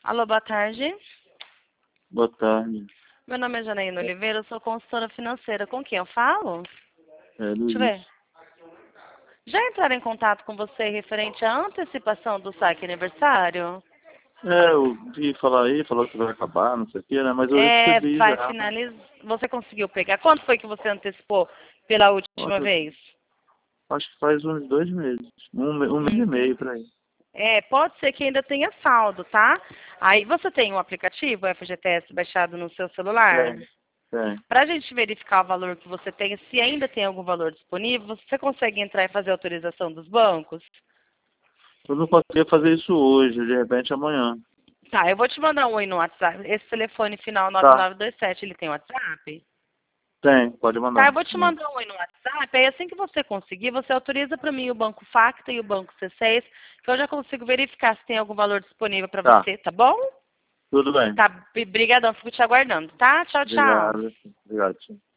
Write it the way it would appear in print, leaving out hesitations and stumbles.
Alô, boa tarde. Boa tarde. Meu nome é Janaína Oliveira, eu sou consultora financeira. Com quem eu falo? É Deixa eu Luiz. ver. Já entraram em contato com você referente à antecipação do saque aniversário? Eu vi falar aí, falou que vai acabar, não sei o que, né? Mas eu É, recebi vai já. finalizar. Você conseguiu pegar? Quanto foi que você antecipou pela última Olha, vez? acho que faz uns 2 meses. Um mês e Uhum. meio por aí. É, pode ser que ainda tenha saldo, tá? Aí você tem um aplicativo FGTS baixado no seu celular? Tem, tem. Para a gente verificar o valor que você tem, se ainda tem algum valor disponível, você consegue entrar e fazer a autorização dos bancos? Eu não conseguia fazer isso hoje, de repente amanhã. Tá, eu vou te mandar um oi no WhatsApp. Esse telefone final Tá, 9927, ele tem WhatsApp? tem, pode Tá, mandar. eu vou te Manda. mandar um oi no WhatsApp. Aí assim que você conseguir, você autoriza para mim o Banco Facta e o Banco C6, que eu já consigo verificar se tem algum valor disponível para Tá, você, tá bom? tudo bem. Tá, brigadão, fico te aguardando, tá? Tchau, tchau. Obrigado. Obrigado, tio.